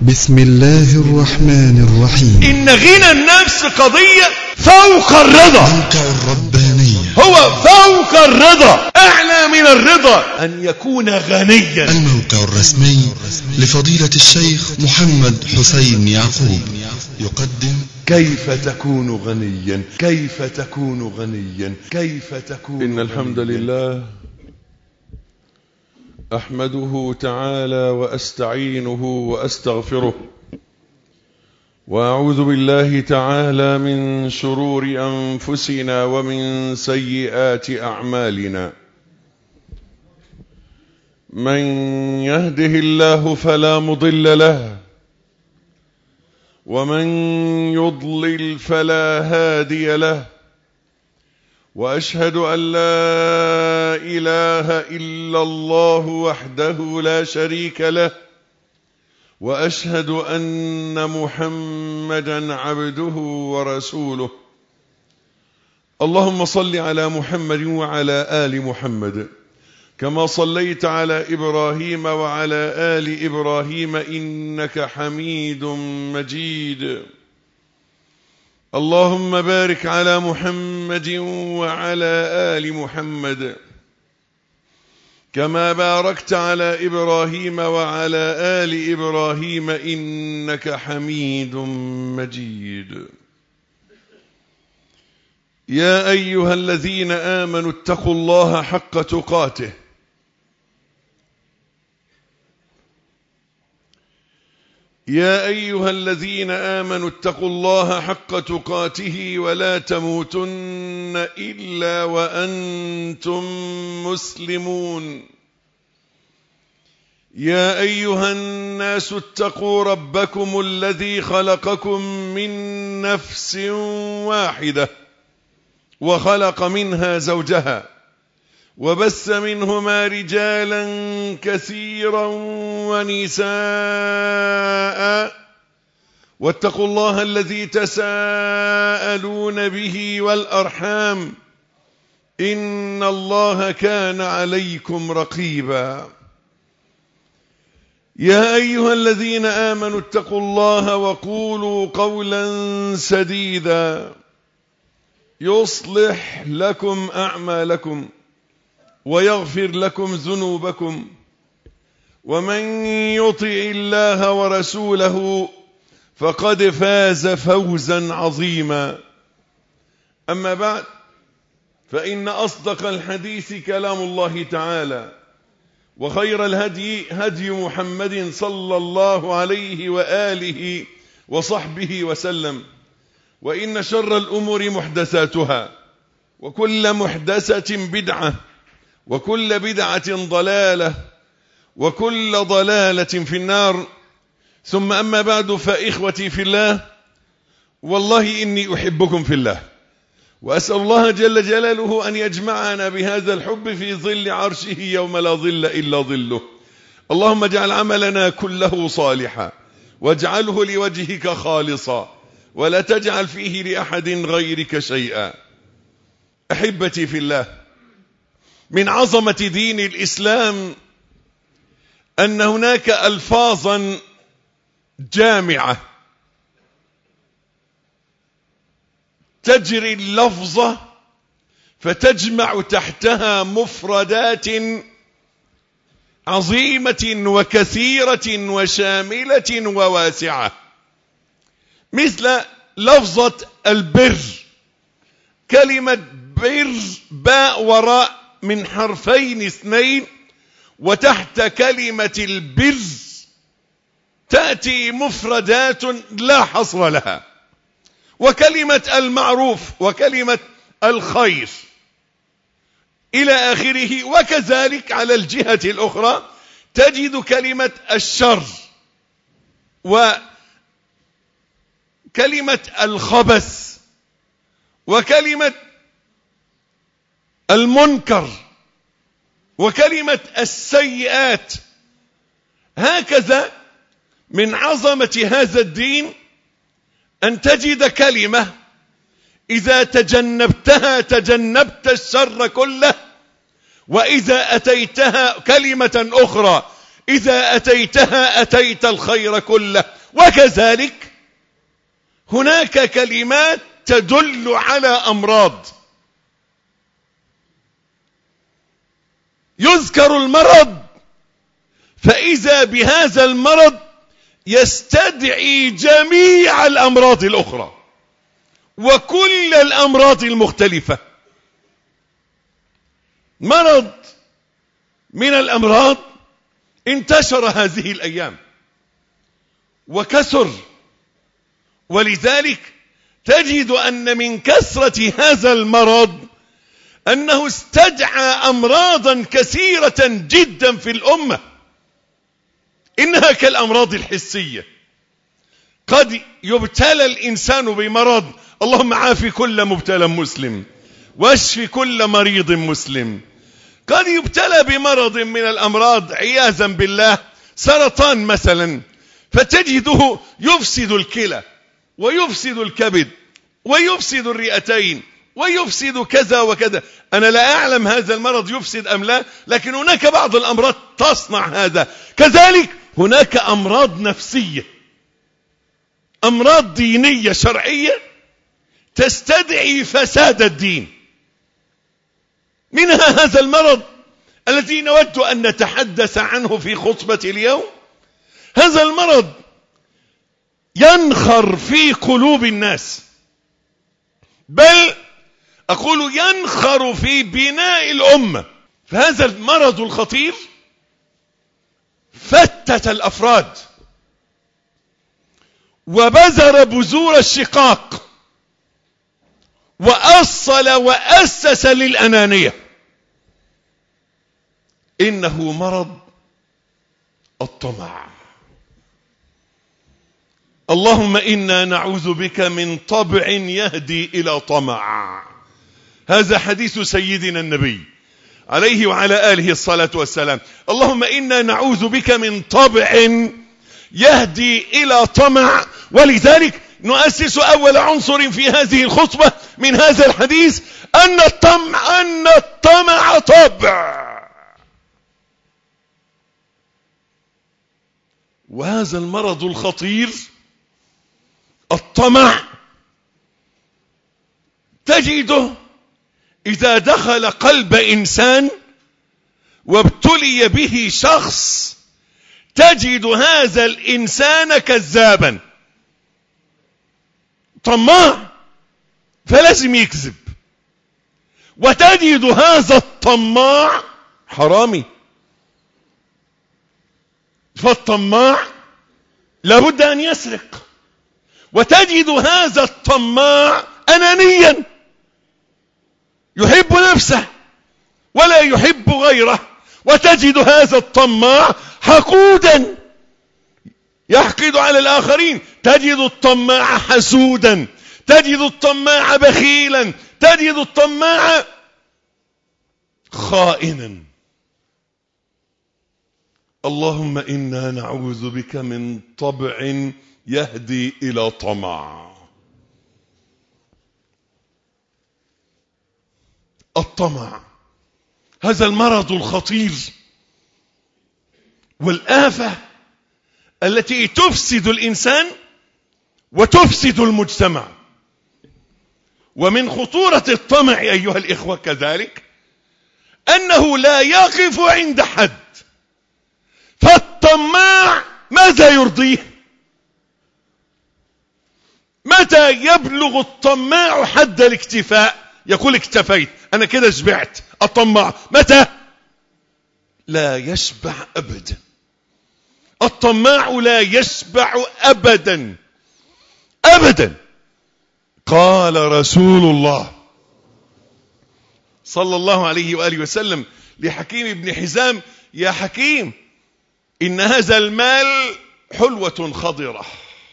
بسم الله الرحمن الرحيم. إن غنى النفس قضية فوق الرضا. موقع الربانية هو فوق الرضا، أعلى من الرضا أن يكون غنيا. الموقع الرسمي لفضيلة الشيخ محمد حسين يعقوب يقدم كيف تكون غنيا، كيف تكون غنيا، كيف تكون إن الحمد لله أحمده تعالى وأستعينه وأستغفره، وأعوذ بالله تعالى من شرور أنفسنا ومن سيئات أعمالنا. من يهده الله فلا مضل له، ومن يضلل فلا هادي له، وأشهد أن لا إله إلا الله وحده لا شريك له، وأشهد أن محمدا عبده ورسوله. اللهم صل على محمد وعلى آل محمد كما صليت على إبراهيم وعلى آل إبراهيم إنك حميد مجيد. اللهم بارك على محمد وعلى آل محمد كما باركت على إبراهيم وعلى آل إبراهيم إنك حميد مجيد. يا أيها الذين آمنوا اتقوا الله حق تقاته يا أيها الذين آمنوا اتقوا الله حق تقاته ولا تموتن إلا وأنتم مسلمون. يا أيها الناس اتقوا ربكم الذي خلقكم من نفس واحدة وخلق منها زوجها وبث منهما رجالا كثيرا ونساء، واتقوا الله الذي تساءلون به والأرحام إن الله كان عليكم رقيبا. يا أيها الذين آمنوا اتقوا الله وقولوا قولا سديدا يصلح لكم أعمالكم ويغفر لكم ذنوبكم، ومن يطع الله ورسوله فقد فاز فوزا عظيما. أما بعد، فإن أصدق الحديث كلام الله تعالى، وخير الهدي هدي محمد صلى الله عليه وآله وصحبه وسلم، وإن شر الأمور محدثاتها، وكل محدثة بدعة، وكل بدعة ضلالة، وكل ضلالة في النار. ثم أما بعد، فإخوتي في الله، والله إني أحبكم في الله، وأسأل الله جل جلاله أن يجمعنا بهذا الحب في ظل عرشه يوم لا ظل إلا ظله. اللهم اجعل عملنا كله صالحا، واجعله لوجهك خالصا، ولا تجعل فيه لأحد غيرك شيئا. أحبتي في الله، من عظمة دين الإسلام أن هناك ألفاظا جامعة تجري اللفظة فتجمع تحتها مفردات عظيمة وكثيرة وشاملة وواسعة، مثل لفظة البر. كلمة بر باء وراء من حرفين اثنين، وتحت كلمة البر تأتي مفردات لا حصر لها، وكلمة المعروف، وكلمة الخير، إلى آخره. وكذلك على الجهة الأخرى تجد كلمة الشر، وكلمة الخبث، وكلمة المنكر، وكلمة السيئات. هكذا من عظمة هذا الدين أن تجد كلمة إذا تجنبتها تجنبت الشر كله، وإذا أتيتها كلمة أخرى إذا أتيتها أتيت الخير كله. وكذلك هناك كلمات تدل على أمراض. يذكر المرض فإذا بهذا المرض يستدعي جميع الأمراض الأخرى وكل الأمراض المختلفة. مرض من الأمراض انتشر هذه الأيام وكثر، ولذلك تجد أن من كثرة هذا المرض أنه استدعى أمراضا كثيرة جدا في الأمة. إنها كالأمراض الحسية. قد يبتلى الإنسان بمرض، اللهم عافي كل مبتلى مسلم واشف كل مريض مسلم. قد يبتلى بمرض من الأمراض عياذا بالله، سرطان مثلا، فتجده يفسد الكلى ويفسد الكبد ويفسد الرئتين ويفسد كذا وكذا. أنا لا أعلم هذا المرض يفسد أم لا، لكن هناك بعض الأمراض تصنع هذا. كذلك هناك أمراض نفسية، أمراض دينية شرعية تستدعي فساد الدين. منها هذا المرض الذي نود أن نتحدث عنه في خطبة اليوم. هذا المرض ينخر في قلوب الناس، بل أقول ينخر في بناء الأمة. فهذا المرض الخطير فتت الأفراد وبذر بذور الشقاق وأصل وأسس للأنانية. إنه مرض الطمع. اللهم إنا نعوذ بك من طبع يهدي إلى طمع. هذا حديث سيدنا النبي عليه وعلى آله الصلاة والسلام. اللهم إنا نعوذ بك من طبع يهدي إلى طمع. ولذلك نؤسس أول عنصر في هذه الخطبة من هذا الحديث أن الطمع طبع. وهذا المرض الخطير الطمع تجده إذا دخل قلب إنسان وابتلي به شخص تجد هذا الإنسان كذابا طماع، فلازم يكذب. وتجد هذا الطماع حرامي، فالطماع لابد أن يسرق. وتجد هذا الطماع أنانيا، يحب نفسه ولا يحب غيره. وتجد هذا الطماع حقودا، يحقد على الآخرين. تجد الطماع حسودا، تجد الطماع بخيلا، تجد الطماع خائنا. اللهم إنا نعوذ بك من طبع يهدي إلى طمع. الطمع هذا المرض الخطير والآفة التي تفسد الإنسان وتفسد المجتمع. ومن خطورة الطمع أيها الإخوة كذلك أنه لا يقف عند حد. فالطماع ماذا يرضيه؟ متى يبلغ الطماع حد الاكتفاء؟ يقول اكتفيت، أنا كده شبعت. الطماع متى؟ لا يشبع أبدا. الطماع لا يشبع أبدا أبدا. قال رسول الله صلى الله عليه وآله وسلم لحكيم بن حزام: يا حكيم، إن هذا المال حلوة خضرة،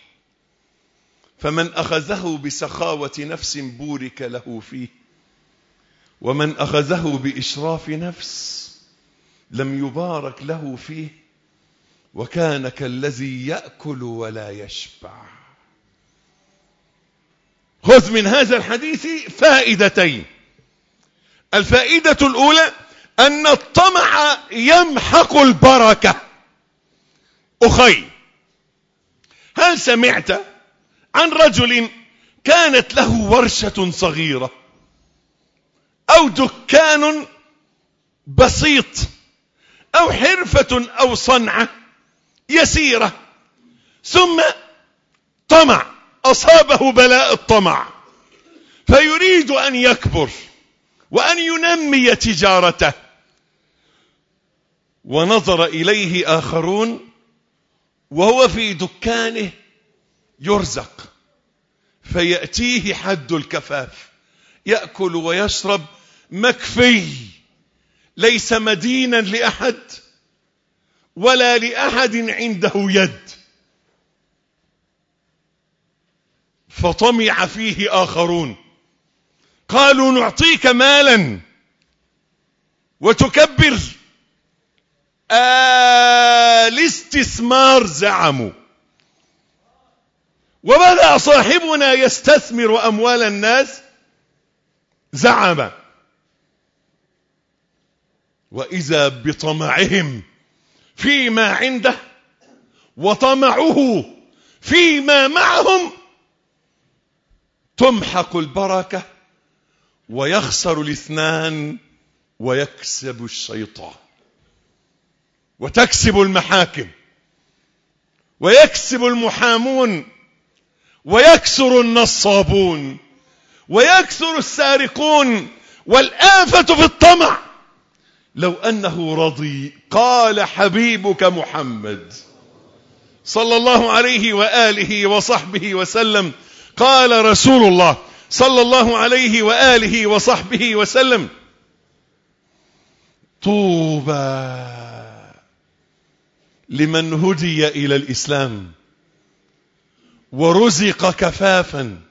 فمن أخذه بسخاوة نفس بورك له فيه، ومن أخذه بإشراف نفس لم يبارك له فيه، وكان كالذي يأكل ولا يشبع. خذ من هذا الحديث فائدتين. الفائدة الأولى أن الطمع يمحق البركة. أخي، هل سمعت عن رجل كانت له ورشة صغيرة أو دكان بسيط أو حرفة أو صنعة يسيرة، ثم طمع، أصابه بلاء الطمع، فيريد أن يكبر وأن ينمي تجارته، ونظر إليه آخرون وهو في دكانه يرزق، فيأتيه حد الكفاف، يأكل ويشرب مكفي، ليس مدينا لأحد ولا لأحد عنده يد، فطمع فيه آخرون، قالوا نعطيك مالا وتكبر. الاستثمار زعموا، وبدأ صاحبنا يستثمر أموال الناس زعم، وإذا بطمعهم فيما عنده وطمعه فيما معهم تمحق البركة ويخسر الاثنان ويكسب الشيطان، وتكسب المحاكم ويكسب المحامون ويكسر النصابون ويكسر السارقون. والآفة في الطمع، لو أنه رضي، قال حبيبك محمد صلى الله عليه وآله وصحبه وسلم، قال رسول الله صلى الله عليه وآله وصحبه وسلم: طوبى لمن هدي إلى الإسلام ورزق كفافا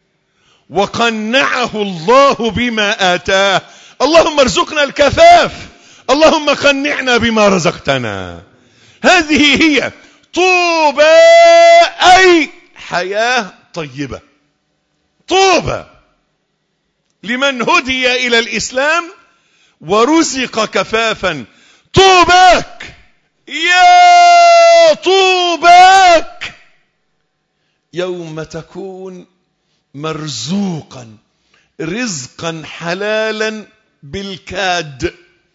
وقنعه الله بما آتاه. اللهم ارزقنا الكفاف، اللهم قنعنا بما رزقتنا. هذه هي طوبى، أي حياة طيبة. طوبى لمن هدي إلى الإسلام ورزق كفافا. طوباك يا طوباك يوم تكون مرزوقا رزقا حلالا بالكاد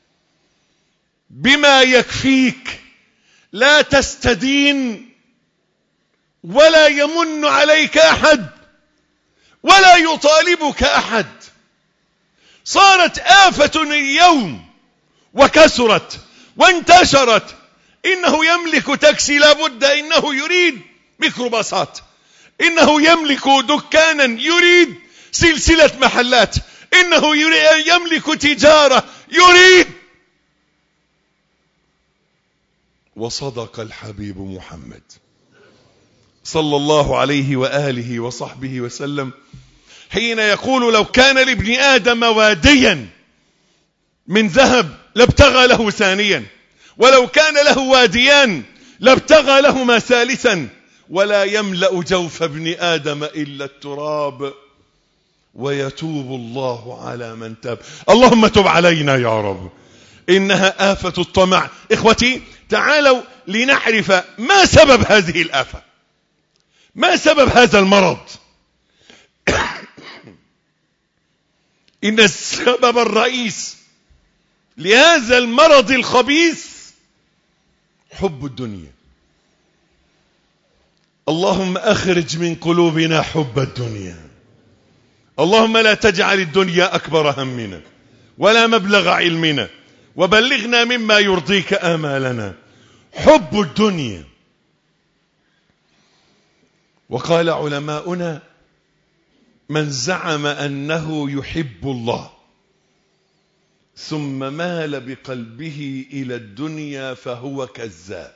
بما يكفيك، لا تستدين ولا يمن عليك أحد ولا يطالبك أحد. صارت آفة اليوم وكثرت وانتشرت. إنه يملك تاكسي، لابد إنه يريد ميكروباصات، إنه يملك دكانا يريد سلسلة محلات، إنه يملك تجارة يريد. وصدق الحبيب محمد صلى الله عليه وآله وصحبه وسلم حين يقول: لو كان لابن آدم واديا من ذهب لابتغى له ثانيا، ولو كان له واديان لابتغى لهما ثالثا، ولا يملأ جوف ابن آدم إلا التراب، ويتوب الله على من تاب. اللهم تب علينا يا رب. إنها آفة الطمع. إخوتي، تعالوا لنعرف ما سبب هذه الآفة، ما سبب هذا المرض. إن السبب الرئيس لهذا المرض الخبيث حب الدنيا. اللهم أخرج من قلوبنا حب الدنيا. اللهم لا تجعل الدنيا أكبر همنا ولا مبلغ علمنا، وبلغنا مما يرضيك آمالنا. حب الدنيا. وقال علماؤنا: من زعم أنه يحب الله ثم مال بقلبه إلى الدنيا فهو كذاب.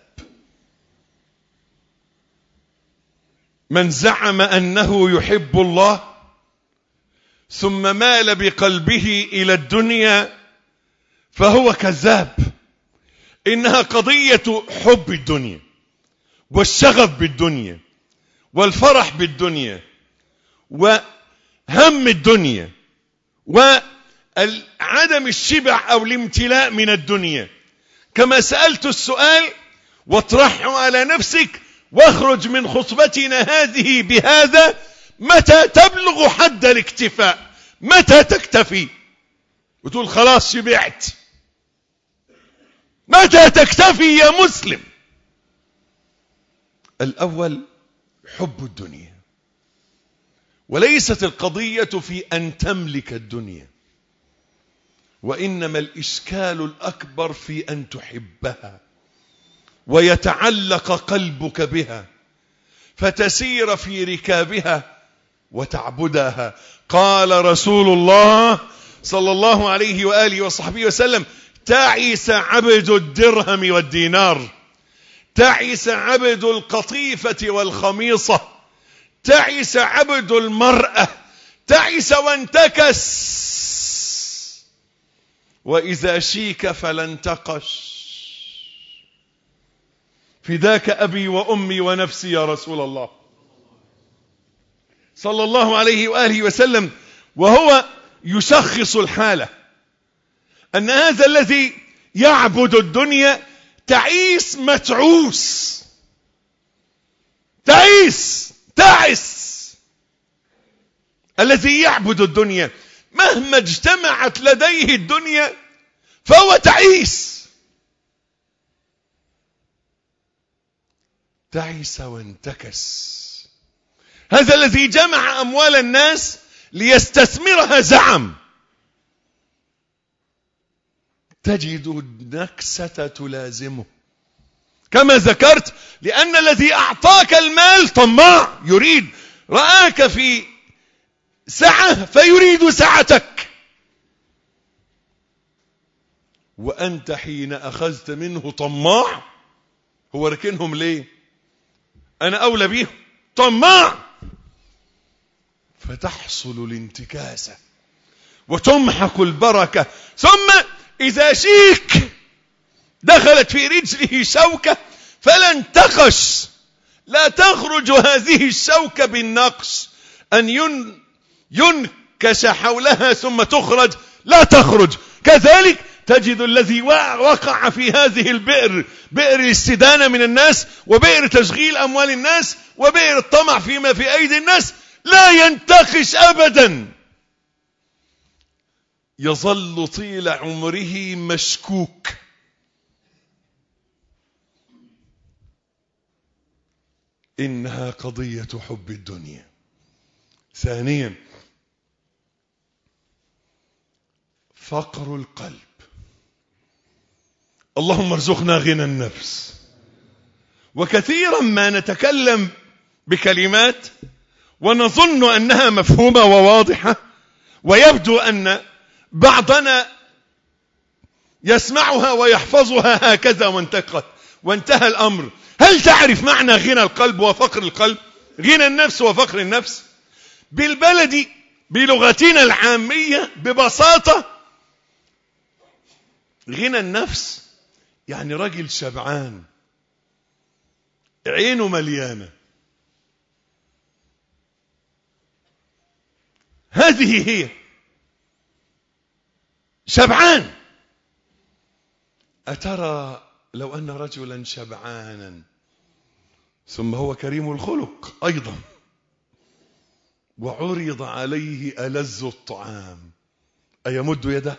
من زعم أنه يحب الله ثم مال بقلبه إلى الدنيا فهو كذاب. إنها قضية حب الدنيا والشغف بالدنيا والفرح بالدنيا وهم الدنيا وعدم الشبع أو الامتلاء من الدنيا. كما سألت السؤال: واطرحه على نفسك واخرج من خطبتنا هذه بهذا: متى تبلغ حد الاكتفاء؟ متى تكتفي وتقول خلاص شبعت؟ متى تكتفي يا مسلم؟ الأول حب الدنيا، وليست القضية في أن تملك الدنيا، وإنما الإشكال الأكبر في أن تحبها ويتعلق قلبك بها فتسير في ركابها وتعبدها. قال رسول الله صلى الله عليه وآله وصحبه وسلم: تعس عبد الدرهم والدينار، تعس عبد القطيفة والخميصة، تعس عبد المرأة، تعس وانتكس، وإذا شيك فلا انتقش. فداك أبي وأمي ونفسي يا رسول الله صلى الله عليه وآله وسلم، وهو يشخص الحالة أن هذا الذي يعبد الدنيا تعيس متعوس، تعس. الذي يعبد الدنيا مهما اجتمعت لديه الدنيا فهو تعيس وانتكس. هذا الذي جمع أموال الناس ليستثمرها زعم، تجد النكسة تلازمه كما ذكرت، لأن الذي أعطاك المال طماع، يريد، رآك في سعة فيريد سعتك، وأنت حين أخذت منه طماع. هو ركنهم ليه؟ أنا أولى بيهم، طماع. فتحصل الانتكاسة وتمحق البركة. ثم إذا شيك دخلت في رجله شوكة فلا انتقش، لا تخرج هذه الشوكة بالنقش، أن ينكش حولها ثم تخرج، لا تخرج. كذلك تجد الذي وقع في هذه البئر، بئر الاستدانة من الناس، وبئر تشغيل أموال الناس، وبئر الطمع فيما في أيدي الناس، لا ينتقش أبدا، يظل طيل عمره مشكوك. إنها قضية حب الدنيا. ثانيا فقر القلب. اللهم ارزقنا غنى النفس. وكثيرا ما نتكلم بكلمات ونظن أنها مفهومة وواضحة، ويبدو أن بعضنا يسمعها ويحفظها هكذا وانتهى الأمر. هل تعرف معنى غنى القلب وفقر القلب؟ غنى النفس وفقر النفس بالبلدي بلغتنا العامية ببساطة: غنى النفس يعني رجل شبعان عينه مليانة، هذه هي شبعان. أترى لو أن رجلا شبعانا ثم هو كريم الخلق أيضا وعرض عليه ألذ الطعام أيمد يده؟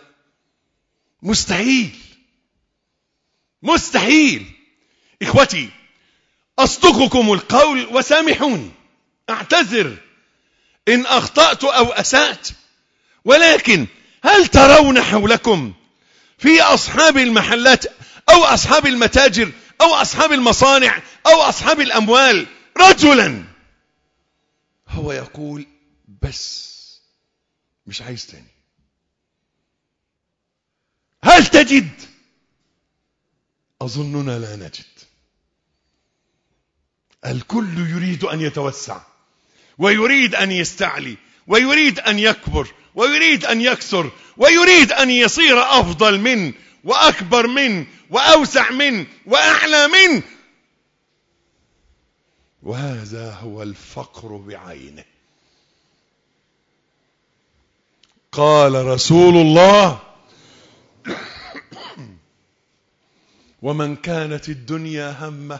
مستحيل. إخوتي، أصدقكم القول وسامحوني، أعتذر إن أخطأت أو أسأت، ولكن هل ترون حولكم في أصحاب المحلات أو أصحاب المتاجر أو أصحاب المصانع أو أصحاب الأموال رجلا هو يقول بس مش عايز تاني؟ هل تجد؟ أظننا لا نجد. الكل يريد أن يتوسع، ويريد أن يستعلي، ويريد أن يكبر، ويريد أن يكثر، ويريد أن يصير أفضل من وأكبر من وأوسع من وأعلى من. وهذا هو الفقر بعينه. قال رسول الله ومن كانت الدنيا همه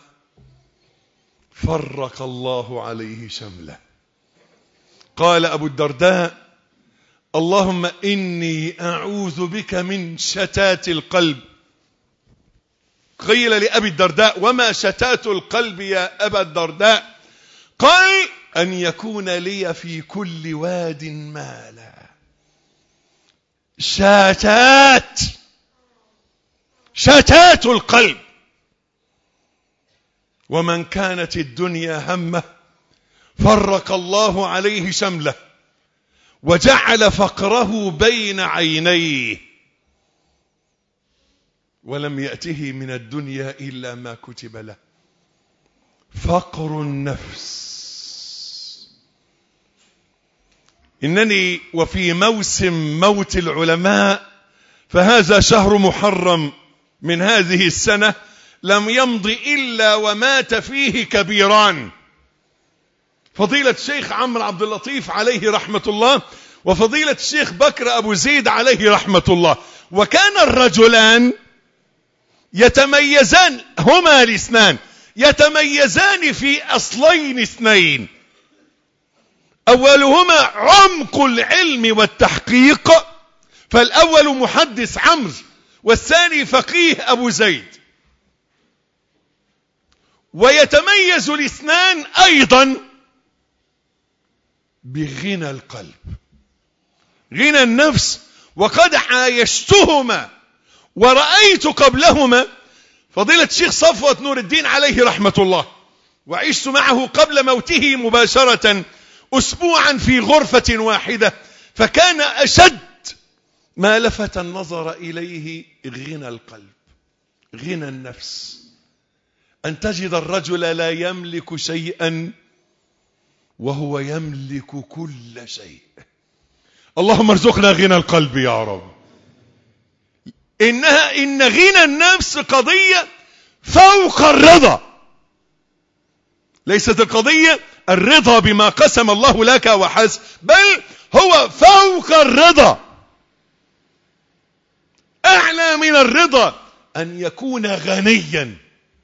فرق الله عليه شمله. قال أبو الدرداء: اللهم إني أعوذ بك من شتات القلب. قيل لأبي الدرداء: وما شتات القلب يا أبا الدرداء؟ قال: أن يكون لي في كل واد مالا. شتات القلب. ومن كانت الدنيا همه فرق الله عليه شمله وجعل فقره بين عينيه، ولم يأته من الدنيا إلا ما كتب له. فقر النفس. إنني وفي موسم موت العلماء، فهذا شهر محرم من هذه السنة لم يمض إلا ومات فيه كبيران، فضيلة الشيخ عمرو عبد اللطيف عليه رحمة الله، وفضيلة الشيخ بكر أبو زيد عليه رحمة الله. وكان الرجلان يتميزان، هما الاثنان يتميزان في أصلين اثنين: أولهما عمق العلم والتحقيق، فالأول محدث عمرو والثاني فقيه أبو زيد. ويتميز الاثنان أيضا بغنى القلب، غنى النفس. وقد عايشتهما ورأيت قبلهما فضيلة الشيخ صفوة نور الدين عليه رحمة الله، وعشت معه قبل موته مباشرة أسبوعا في غرفة واحدة، فكان أشد ما لفت النظر إليه غنى القلب، غنى النفس. أن تجد الرجل لا يملك شيئا وهو يملك كل شيء. اللهم ارزقنا غنى القلب يا رب. إن غنى النفس قضية فوق الرضا. ليست القضية الرضا بما قسم الله لك وحسب، بل هو فوق الرضا. أعلى من الرضا أن يكون غنيا.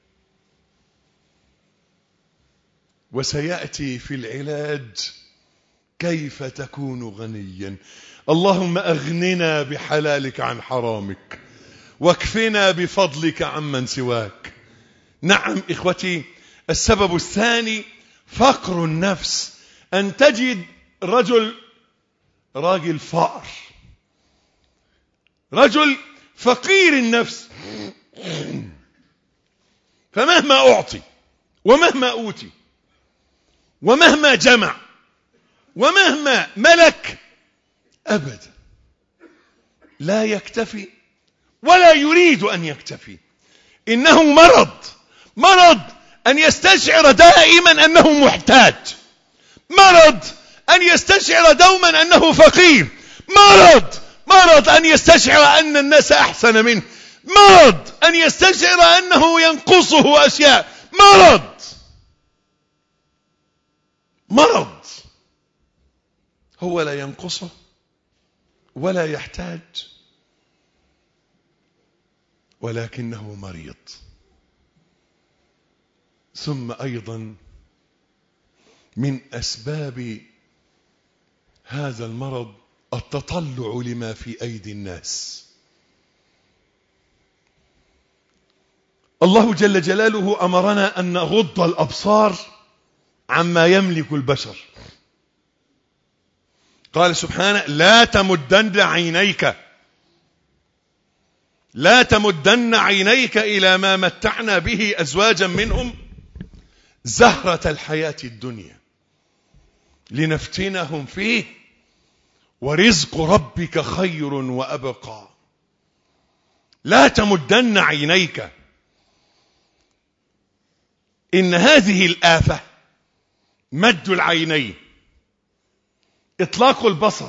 وسيأتي في العلاج كيف تكون غنيا. اللهم أغننا بحلالك عن حرامك، واكفنا بفضلك عمن سواك. نعم إخوتي، السبب الثاني فقر النفس. أن تجد راجل فقر، رجل فقير النفس، فمهما أعطي ومهما أوتي ومهما جمع ومهما ملك أبدا لا يكتفي ولا يريد أن يكتفي. إنه مرض أن يستشعر دائما أنه محتاج، مرض أن يستشعر دوما أنه فقير، مرض أن يستشعر أن الناس أحسن منه، مرض أن يستشعر أنه ينقصه أشياء، مرض. هو لا ينقصه ولا يحتاج، ولكنه مريض. ثم أيضا من أسباب هذا المرض التطلع لما في أيدي الناس. الله جل جلاله أمرنا أن نغض الأبصار عما يملك البشر. قال سبحانه: لا تمدن عينيك إلى ما متعنا به أزواجا منهم زهرة الحياة الدنيا لنفتنهم فيه ورزق ربك خير وأبقى. لا تمدن عينيك. إن هذه الآفة مد العينين، إطلاق البصر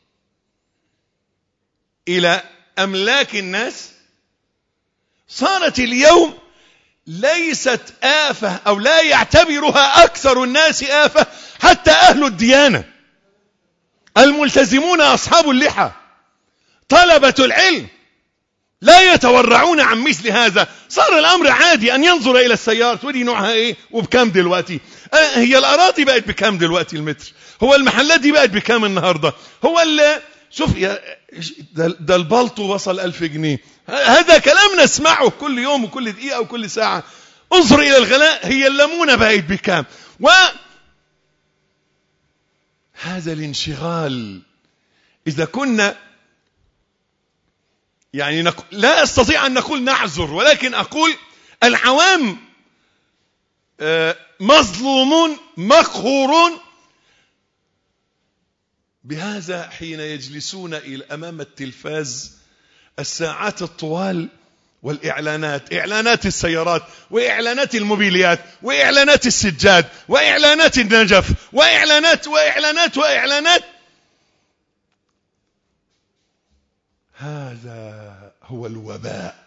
إلى أملاك الناس، صارت اليوم ليست آفة أو لا يعتبرها أكثر الناس آفة، حتى أهل الديانة الملتزمون أصحاب اللحى طلبة العلم لا يتورعون عن مثل هذا. صار الأمر عادي أن ينظر إلى السيارات، ودي نوعها إيه وبكام دلوقتي، هي الأراضي بقت بكام دلوقتي المتر، هو المحلات دي بقت بكام النهاردة، هو شوف ده البلطو وصل 1000 جنيه. هذا كلام نسمعه كل يوم وكل دقيقة وكل ساعة. انظر إلى الغلاء، هي الليمونة بقت بكام. هذا الانشغال إذا كنا يعني لا أستطيع أن نقول نعذر، ولكن أقول العوام مظلومون مقهورون بهذا حين يجلسون أمام التلفاز الساعات الطوال والإعلانات، إعلانات السيارات وإعلانات الموبيليات وإعلانات السجاد وإعلانات النجف وإعلانات وإعلانات وإعلانات. هذا هو الوباء.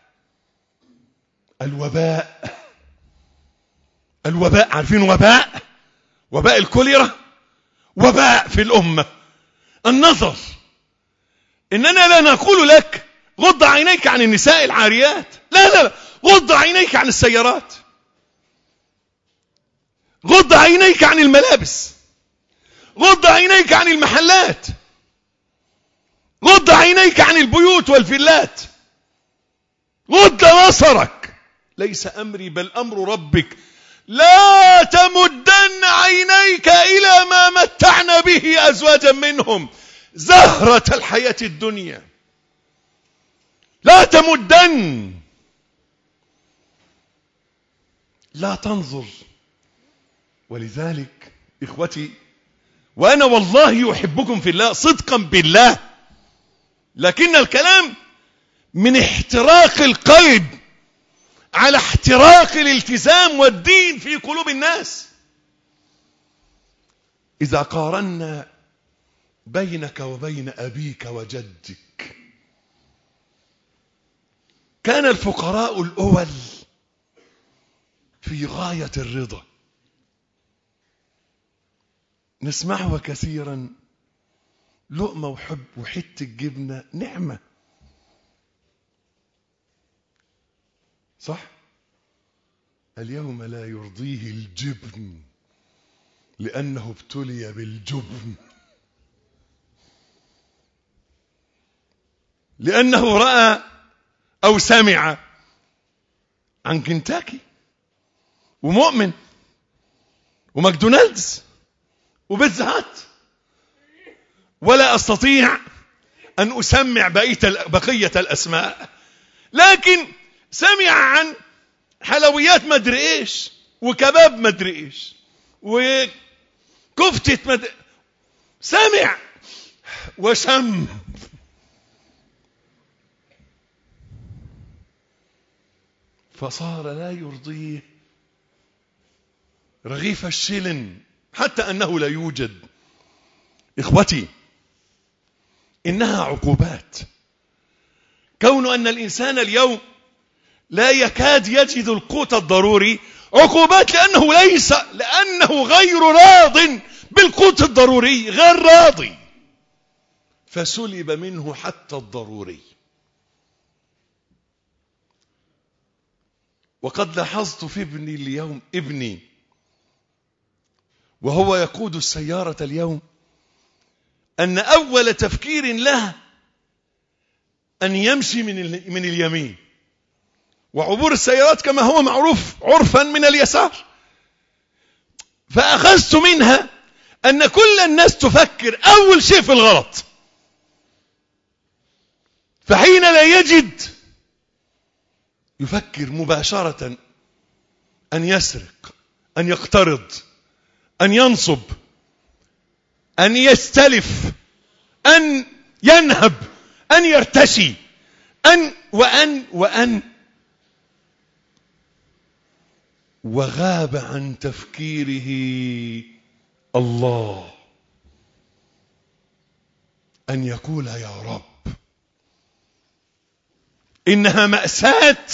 الوباء عارفين وباء الكوليرا، وباء في الأمة. النظر، إننا لا نقول لك غض عينيك عن النساء العاريات، لا غض عينيك عن السيارات، غض عينيك عن الملابس، غض عينيك عن المحلات، غض عينيك عن البيوت والفيلات، غض بصرك. ليس أمري بل أمر ربك. لا تمدن عينيك إلى ما متعنا به أزواجا منهم زهرة الحياة الدنيا. لا تمدن، لا تنظر. ولذلك إخوتي، وأنا والله يحبكم في الله صدقا بالله، لكن الكلام من احتراق القلب على احتراق الالتزام والدين في قلوب الناس. إذا قارنا بينك وبين أبيك وجدك، كان الفقراء الأول في غاية الرضا. نسمعه كثيرا، لقمة وحب وحتة جبنة نعمة، صح؟ اليوم لا يرضيه الجبن لأنه ابتلي بالجبن، لأنه رأى أو سمع عن كنتاكي ومؤمن وماكدونالدز وبيتزا هات، ولا أستطيع أن أسمع بقية الأسماء، لكن سمع عن حلويات مدري إيش وكباب مدري إيش وكفتة مدري، سمع وشم. فصار لا يرضيه رغيف الشلن حتى أنه لا يوجد. إخوتي، إنها عقوبات. كون أن الإنسان اليوم لا يكاد يجد القوت الضروري عقوبات، لأنه غير راض بالقوت الضروري، غير راضي، فسلب منه حتى الضروري. وقد لاحظت في ابني اليوم، وهو يقود السيارة اليوم، أن أول تفكير له أن يمشي من اليمين، وعبور السيارات كما هو معروف عرفا من اليسار. فأخذت منها أن كل الناس تفكر أول شيء في الغلط، فحين لا يجد يفكر مباشرة أن يسرق، أن يقترض، أن ينصب، أن يستلف، أن ينهب، أن يرتشي، وأن وغاب عن تفكيره الله، أن يقول يا رب. إنها مأساة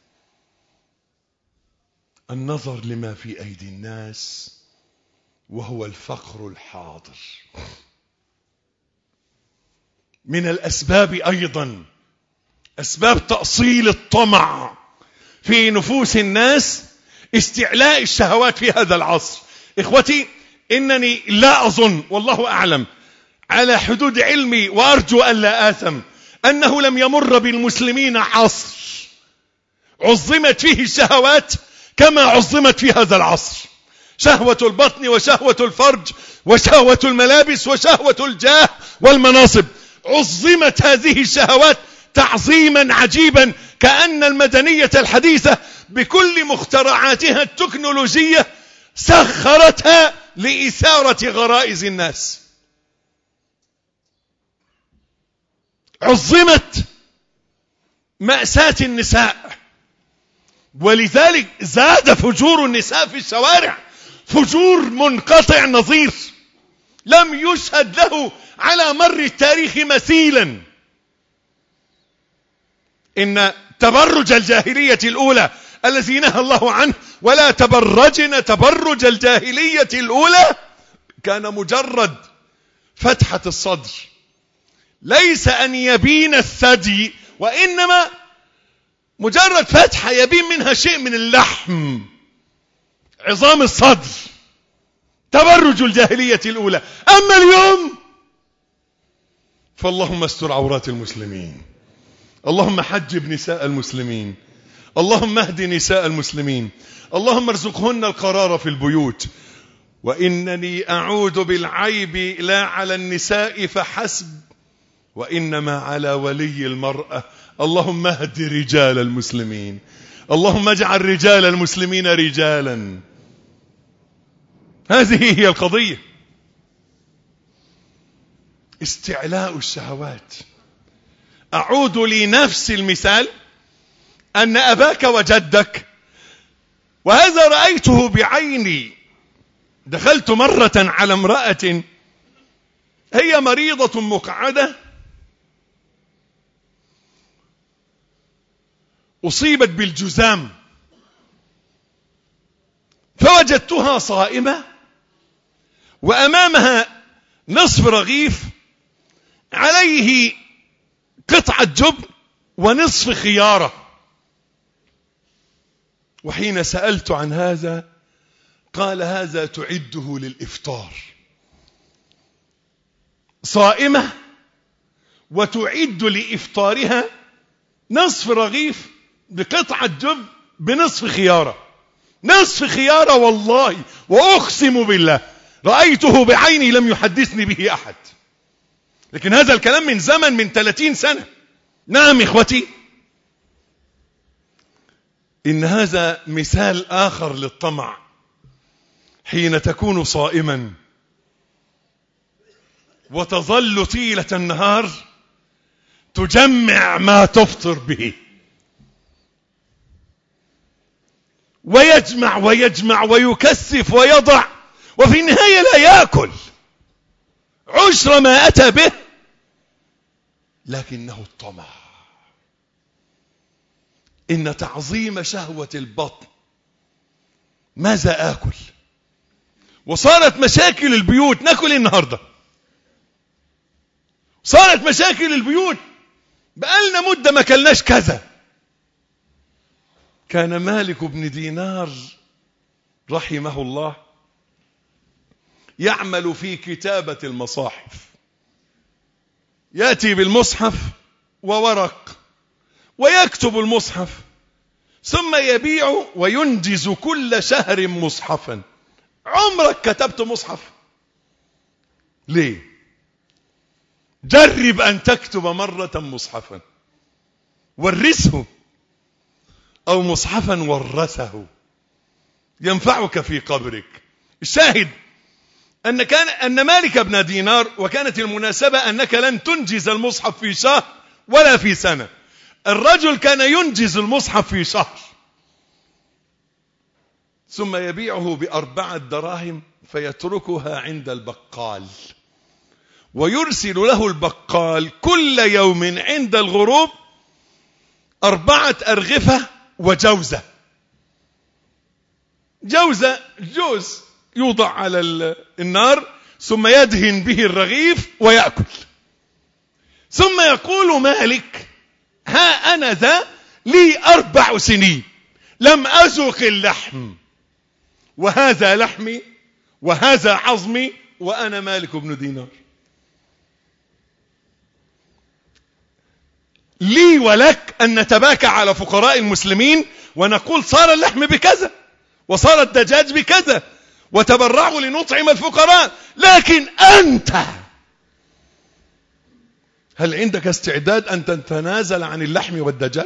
النظر لما في أيدي الناس، وهو الفقر الحاضر. من الأسباب أيضا أسباب تأصيل الطمع في نفوس الناس استعلاء الشهوات في هذا العصر. إخوتي، إنني لا أظن، والله أعلم، على حدود علمي وأرجو أن لا آثم، أنه لم يمر بالمسلمين عصر عظمت فيه الشهوات كما عظمت في هذا العصر. شهوة البطن وشهوة الفرج وشهوة الملابس وشهوة الجاه والمناصب، عظمت هذه الشهوات تعظيما عجيبا، كأن المدنية الحديثة بكل مخترعاتها التكنولوجية سخرتها لإثارة غرائز الناس. عظمت مأساة النساء، ولذلك زاد فجور النساء في الشوارع فجور منقطع نظير لم يشهد له على مر التاريخ مثيلا. إن تبرج الجاهلية الأولى الذي نهى الله عنه ولا تبرجن تبرج الجاهلية الأولى كان مجرد فتحة الصدر، ليس أن يبين الثدي، وإنما مجرد فتحة يبين منها شيء من اللحم، عظام الصدر، تبرج الجاهلية الأولى. أما اليوم فاللهم استر عورات المسلمين، اللهم حجب نساء المسلمين، اللهم اهد نساء المسلمين، اللهم ارزقهن القرار في البيوت. وإنني أعوذ بالعيب لا على النساء فحسب، وإنما على ولي المرأة. اللهم اهد رجال المسلمين، اللهم اجعل رجال المسلمين رجالا. هذه هي القضية، استعلاء الشهوات. أعود لنفس المثال، أن أباك وجدك، وهذا رأيته بعيني. دخلت مرة على امرأة هي مريضة مقعدة، أصيبت بالجذام، فوجدتها صائمة وأمامها نصف رغيف عليه قطعة جبن ونصف خيارة. وحين سألت عن هذا قال هذا تعده للإفطار. صائمة وتعد لإفطارها نصف رغيف بقطعة جبن بنصف خيارة، نصف خيارة والله وأقسم بالله رأيته بعيني لم يحدثني به أحد، لكن هذا الكلام من زمن من 30 سنة. نعم إخوتي، إن هذا مثال آخر للطمع. حين تكون صائما وتظل طيلة النهار تجمع ما تفطر به، ويجمع ويجمع ويكثف ويضع، وفي النهاية لا يأكل عشر ما أتى به، لكنه الطمع. إن تعظيم شهوة البطن، ماذا آكل؟ وصارت مشاكل البيوت، ناكل النهاردة. صارت مشاكل البيوت، بقالنا مدة ما كلناش كذا. كان مالك بن دينار رحمه الله يعمل في كتابة المصاحف، يأتي بالمصحف وورق ويكتب المصحف ثم يبيع وينجز كل شهر مصحفا. عمرك كتبت مصحف؟ ليه؟ جرب أن تكتب مرة مصحفا ورثه، أو مصحفا ورثه ينفعك في قبرك. الشاهد أن مالك بن دينار، وكانت المناسبة أنك لن تنجز المصحف في شهر ولا في سنة، الرجل كان ينجز المصحف في شهر، ثم يبيعه ب4 دراهم فيتركها عند البقال، ويرسل له البقال كل يوم عند الغروب 4 أرغفة وجوزة. جوز يوضع على النار ثم يدهن به الرغيف ويأكل. ثم يقول مالك ها أنا ذا لي 4 سنين لم أذق اللحم، وهذا لحمي وهذا عظمي وأنا مالك بن دينار. لي ولك أن نتباكى على فقراء المسلمين ونقول صار اللحم بكذا وصار الدجاج بكذا وتبرعوا لنطعم الفقراء، لكن أنت هل عندك استعداد أن تتنازل عن اللحم والدجاج؟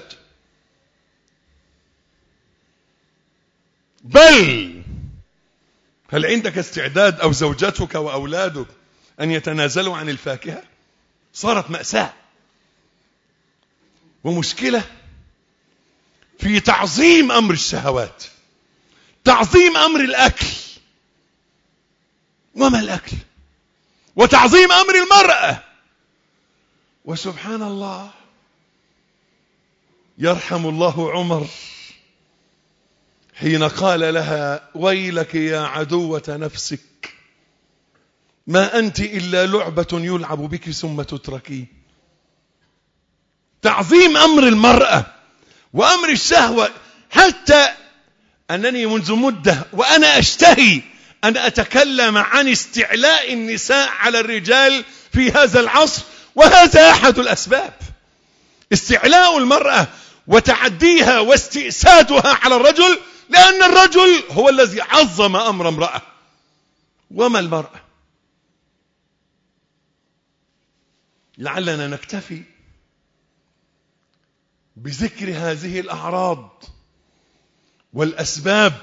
بل هل عندك استعداد أو زوجتك وأولادك أن يتنازلوا عن الفاكهة؟ صارت مأساة ومشكلة في تعظيم أمر الشهوات، تعظيم أمر الأكل. وما الأكل؟ وتعظيم أمر المرأة. وسبحان الله، يرحم الله عمر حين قال لها ويلك يا عدوة نفسك، ما أنت إلا لعبة يلعب بك ثم تتركين. تعظيم أمر المرأة وأمر الشهوة، حتى أنني منذ مدة وأنا أشتهي أن أتكلم عن استعلاء النساء على الرجال في هذا العصر، وهذا أحد الأسباب. استعلاء المرأة وتعديها واستئسادها على الرجل، لأن الرجل هو الذي عظم أمر امرأة. وما المرأة؟ لعلنا نكتفي بذكر هذه الأعراض والأسباب،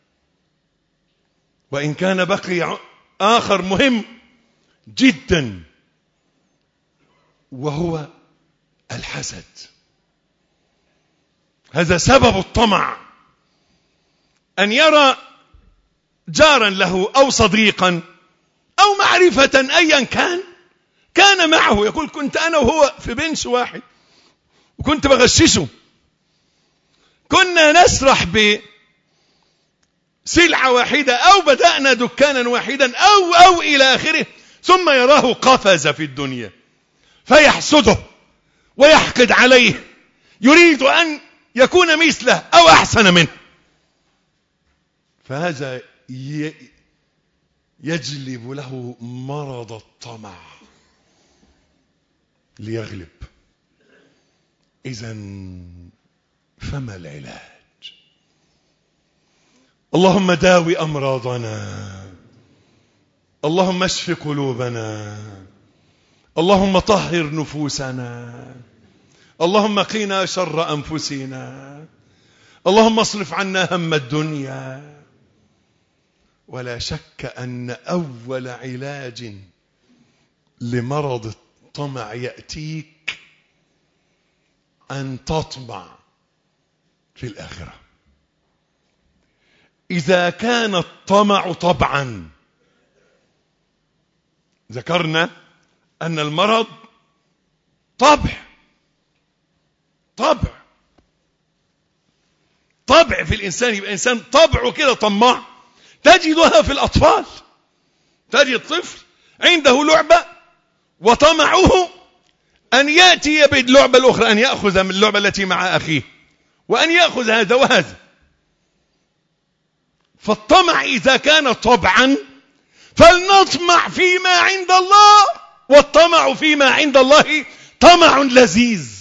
وإن كان بقي آخر مهم جدا وهو الحسد. هذا سبب الطمع، أن يرى جارا له أو صديقا أو معرفة أيا كان معه، يقول كنت أنا وهو في بنش واحد وكنت بغششه، كنا نسرح بسلعة واحدة أو بدأنا دكانا واحدا أو إلى آخره، ثم يراه قفز في الدنيا فيحسده ويحقد عليه، يريد أن يكون مثله أو أحسن منه. فهذا يجلب له مرض الطمع ليغلب. إذن فما العلاج؟ اللهم داوي أمراضنا، اللهم اشف قلوبنا، اللهم طهر نفوسنا، اللهم قنا شر أنفسنا، اللهم اصرف عنا هم الدنيا. ولا شك أن أول علاج لمرض الطمع يأتيك أن تطمع في الآخرة. إذا كان الطمع طبعا، ذكرنا أن المرض طبع في الإنسان، يبقى إنسان طبعه كده طماع. تجدها في الأطفال، تجد طفل عنده لعبة وطمعه أن يأتي باللعبة الأخرى، أن يأخذ من اللعبة التي مع أخيه وأن يأخذ هذا وهذا. فالطمع إذا كان طبعا فلنطمع فيما عند الله، والطمع فيما عند الله طمع لذيذ.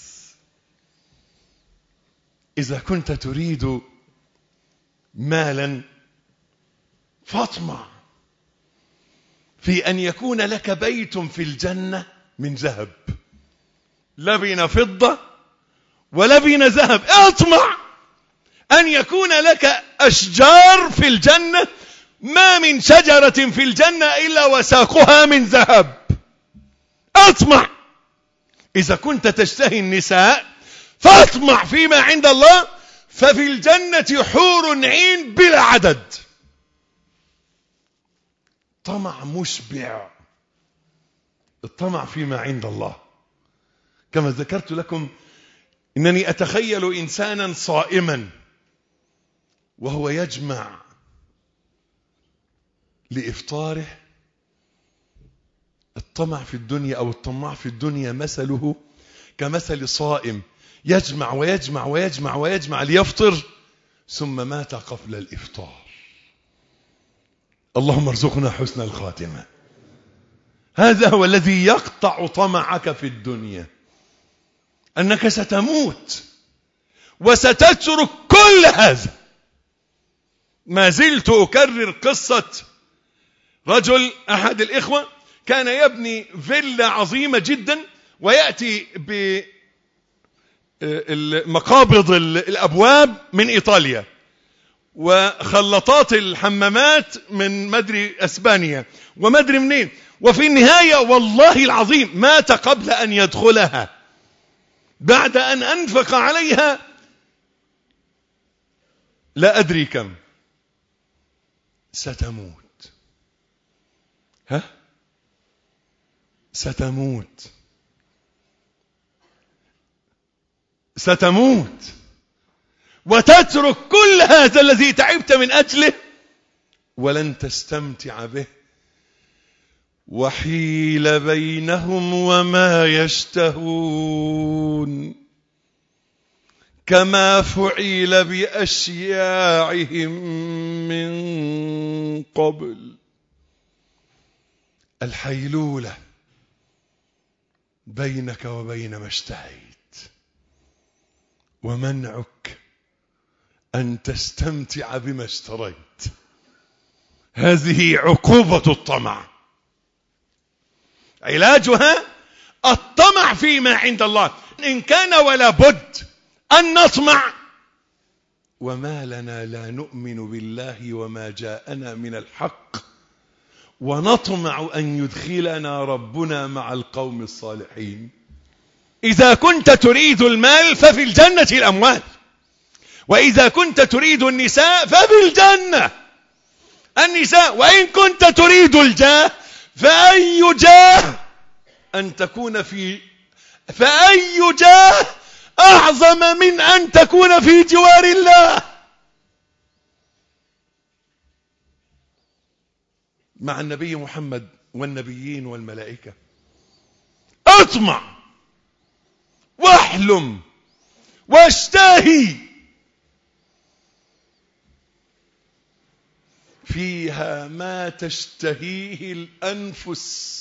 إذا كنت تريد مالا فاطمع في أن يكون لك بيت في الجنة من ذهب، لبن فضة ولبن ذهب. اطمع أن يكون لك أشجار في الجنة، ما من شجرة في الجنة إلا وساقها من ذهب. اطمع. إذا كنت تشتهي النساء فاطمع فيما عند الله، ففي الجنة حور عين بلا عدد. طمع مشبع، الطمع فيما عند الله. كما ذكرت لكم إنني أتخيل إنسانا صائما وهو يجمع لإفطاره. الطمع في الدنيا أو الطماع في الدنيا مثله كمثل صائم يجمع ويجمع ويجمع ويجمع ليفطر ثم مات قبل الإفطار. اللهم ارزقنا حسن الخاتمة. هذا هو الذي يقطع طمعك في الدنيا، أنك ستموت وستترك كل هذا. ما زلت أكرر قصة رجل أحد الإخوة كان يبني فيلا عظيمة جدا، ويأتي بمقابض الأبواب من إيطاليا، وخلطات الحمامات من مدري أسبانيا ومدري منين، وفي النهاية والله العظيم مات قبل أن يدخلها بعد أن أنفق عليها لا أدري كم. ستموت. ستموت وتترك كل هذا الذي تعبت من أجله ولن تستمتع به. وحيل بينهم وما يشتهون كما فعل بأشياعهم من قبل. الحيلولة بينك وبين ما اشتهيت، ومنعك أن تستمتع بما اشتريت. هذه عقوبة الطمع. علاجها الطمع فيما عند الله. إن كان ولا بد أن نطمع، وما لنا لا نؤمن بالله وما جاءنا من الحق ونطمع أن يدخلنا ربنا مع القوم الصالحين. إذا كنت تريد المال ففي الجنة الأموال، وإذا كنت تريد النساء ففي الجنة النساء، وإن كنت تريد الجاه فأي جاه أن تكون فأي جاه أعظم من أن تكون في جوار الله مع النبي محمد والنبيين والملائكة. اطمع واحلم واشتهي، فيها ما تشتهيه الأنفس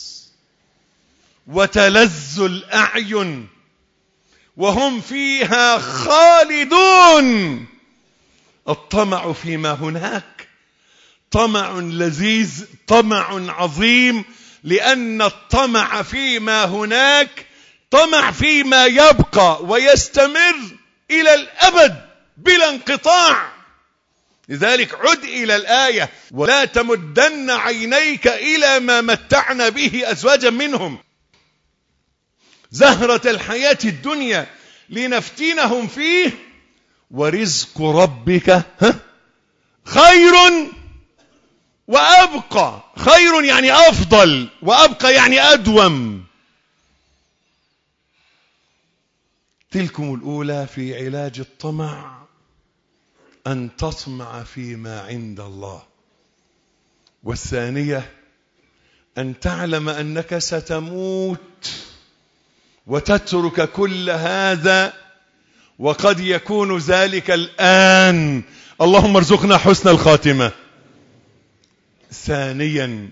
وتلذ الأعين وهم فيها خالدون. الطمع فيما هناك طمع لذيذ، طمع عظيم، لأن الطمع فيما هناك طمع فيما يبقى ويستمر إلى الأبد بلا انقطاع. لذلك عد إلى الآية: ولا تمدن عينيك إلى ما متعنا به أزواجا منهم زهرة الحياة الدنيا لنفتنهم فيه ورزق ربك خير وأبقى. خير يعني أفضل، وأبقى يعني أدوم. تلكم الأولى في علاج الطمع أن تطمع فيما عند الله، والثانية أن تعلم أنك ستموت وتترك كل هذا، وقد يكون ذلك الآن. اللهم ارزقنا حسن الخاتمة. ثانيا،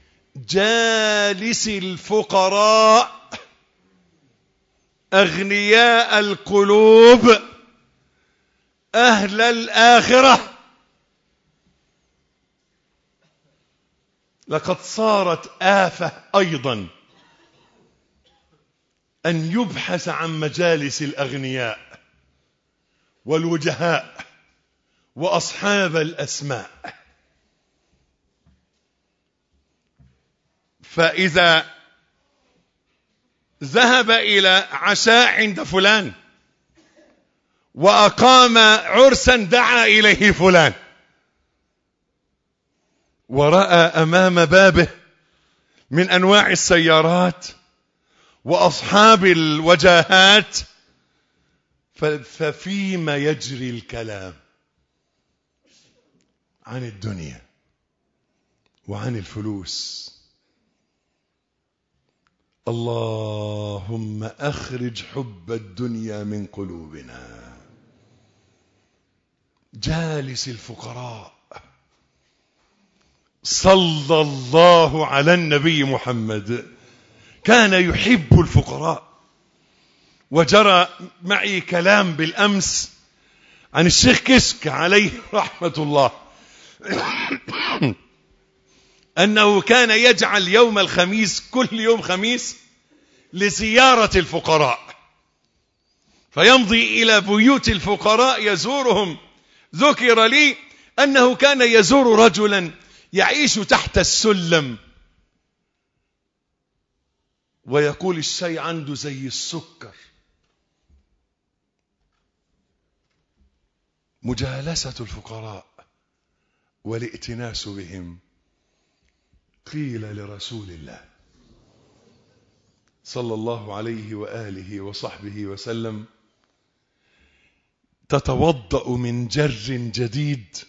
جالس الفقراء أغنياء القلوب أهل الآخرة. لقد صارت آفة أيضا أن يبحث عن مجالس الأغنياء والوجهاء وأصحاب الأسماء. فإذا ذهب إلى عشاء عند فلان وأقام عرسا دعا إليه فلان، ورأى أمام بابه من أنواع السيارات وأصحاب الوجاهات، ففيما يجري الكلام عن الدنيا وعن الفلوس. اللهم أخرج حب الدنيا من قلوبنا. جالس الفقراء. صلى الله على النبي محمد، كان يحب الفقراء. وجرى معي كلام بالأمس عن الشيخ كشك عليه رحمة الله أنه كان يجعل يوم الخميس كل يوم خميس لزيارة الفقراء، فيمضي إلى بيوت الفقراء يزورهم. ذكر لي أنه كان يزور رجلا يعيش تحت السلم، ويقول الشيء عنده زي السكر. مجالسة الفقراء والائتناس بهم. قيل لرسول الله صلى الله عليه وآله وصحبه وسلم: تتوضأ من جر جديد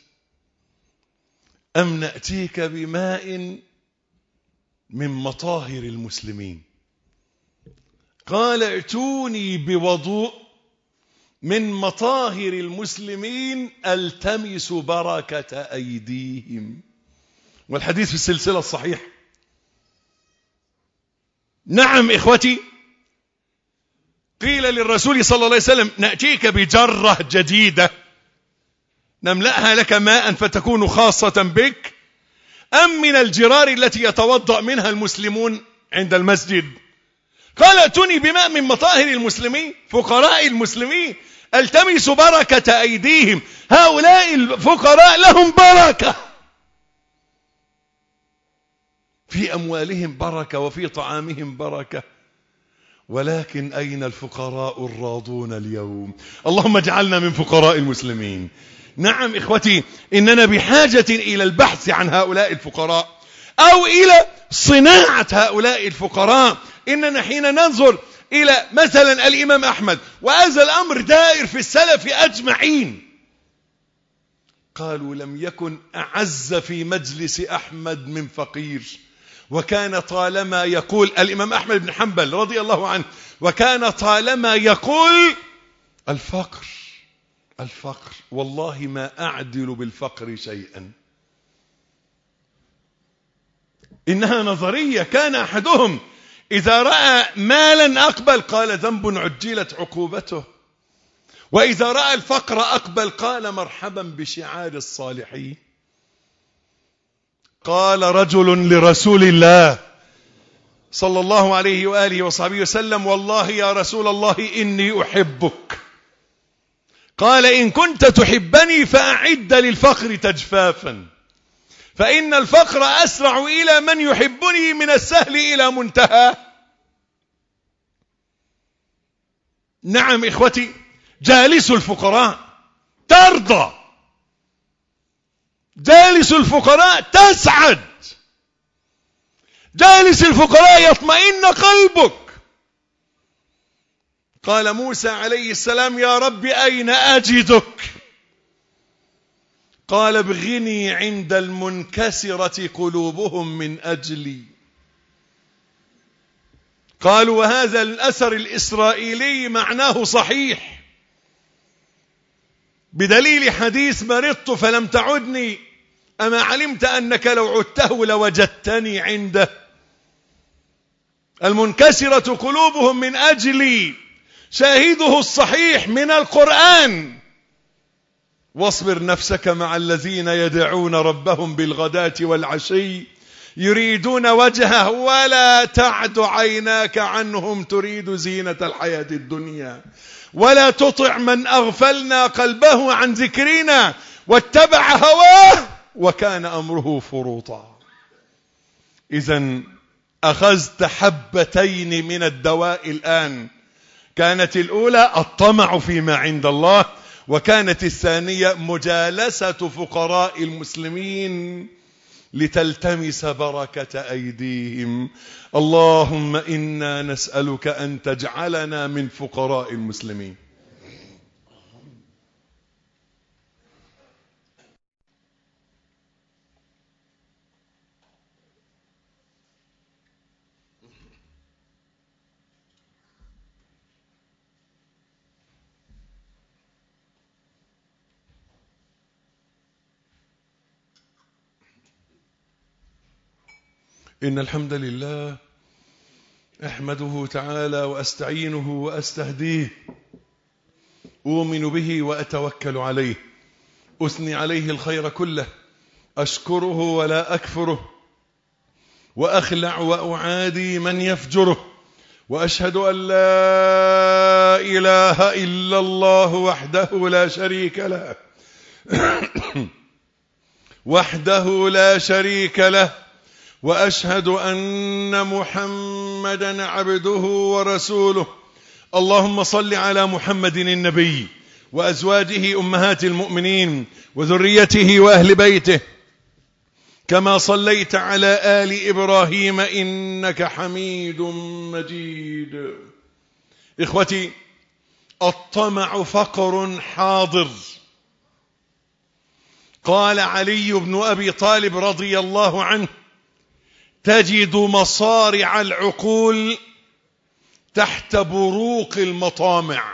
أم نأتيك بماء من مطاهر المسلمين؟ قال: ائتوني بوضوء من مطاهر المسلمين التمس بركة أيديهم. والحديث في السلسلة الصحيح. نعم إخوتي، قيل للرسول صلى الله عليه وسلم: نأتيك بجرة جديدة نملأها لك ماء فتكون خاصة بك، أم من الجرار التي يتوضأ منها المسلمون عند المسجد؟ قال: ائتوني بماء من مطاهر المسلمين، فقراء المسلمين، التمس بركة أيديهم. هؤلاء الفقراء لهم بركة، في أموالهم بركة وفي طعامهم بركة، ولكن أين الفقراء الراضون اليوم؟ اللهم اجعلنا من فقراء المسلمين. نعم إخوتي، إننا بحاجة إلى البحث عن هؤلاء الفقراء أو إلى صناعة هؤلاء الفقراء. إننا حين ننظر إلى مثلا الإمام أحمد، وهذا الأمر دائر في السلف أجمعين، قالوا: لم يكن أعز في مجلس أحمد من فقير. وكان طالما يقول الإمام أحمد بن حنبل رضي الله عنه، وكان طالما يقول: الفقر الفقر، والله ما أعدل بالفقر شيئا. إنها نظرية. كان أحدهم إذا رأى مالا أقبل قال: ذنب عجلت عقوبته. وإذا رأى الفقر أقبل قال: مرحبا بشعار الصالحين. قال رجل لرسول الله صلى الله عليه وآله وصحبه وسلم: والله يا رسول الله إني أحبك. قال: إن كنت تحبني فأعد للفقر تجفافا، فإن الفقر أسرع إلى من يحبني من السهل إلى منتهى. نعم إخوتي، جالس الفقراء ترضى، جالس الفقراء تسعد، جالس الفقراء يطمئن قلبك. قال موسى عليه السلام: يا رب أين أجدك؟ قال: ابغني عند المنكسرة قلوبهم من أجلي. قالوا: وهذا الأثر الإسرائيلي معناه صحيح، بدليل حديث: مرضت فلم تعدني، أما علمت أنك لو عدته لوجدتني عنده. المنكسرة قلوبهم من أجلي، شاهده الصحيح من القرآن: واصبر نفسك مع الذين يدعون ربهم بالغداة والعشي يريدون وجهه ولا تعد عيناك عنهم تريد زينة الحياة الدنيا ولا تطع من أغفلنا قلبه عن ذكرنا واتبع هواه وكان أمره فرطا. إذن أخذت حبتين من الدواء الآن. كانت الأولى الطمع فيما عند الله، وكانت الثانية مجالسة فقراء المسلمين لتلتمس بركة أيديهم. اللهم إنا نسألك أن تجعلنا من فقراء المسلمين. إن الحمد لله أحمده تعالى وأستعينه وأستهديه، أؤمن به وأتوكل عليه، أثني عليه الخير كله، أشكره ولا أكفره، وأخلع وأعادي من يفجره، وأشهد أن لا إله إلا الله وحده لا شريك له وحده لا شريك له، وأشهد أن محمدا عبده ورسوله. اللهم صل على محمد النبي وأزواجه أمهات المؤمنين وذريته وأهل بيته، كما صليت على آل إبراهيم إنك حميد مجيد. إخوتي، الطمع فقر حاضر. قال علي بن أبي طالب رضي الله عنه: تجد مصارع العقول تحت بروق المطامع.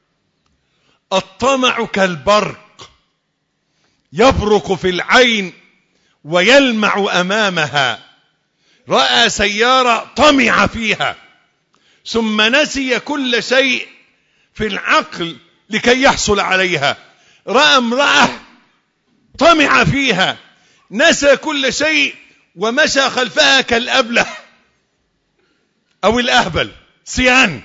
الطمع كالبرق يبرق في العين ويلمع أمامها. رأى سيارة طمع فيها ثم نسي كل شيء في العقل لكي يحصل عليها. رأى امرأة طمع فيها، نسى كل شيء ومشى خلفها كالأبله أو الأهبل سيان.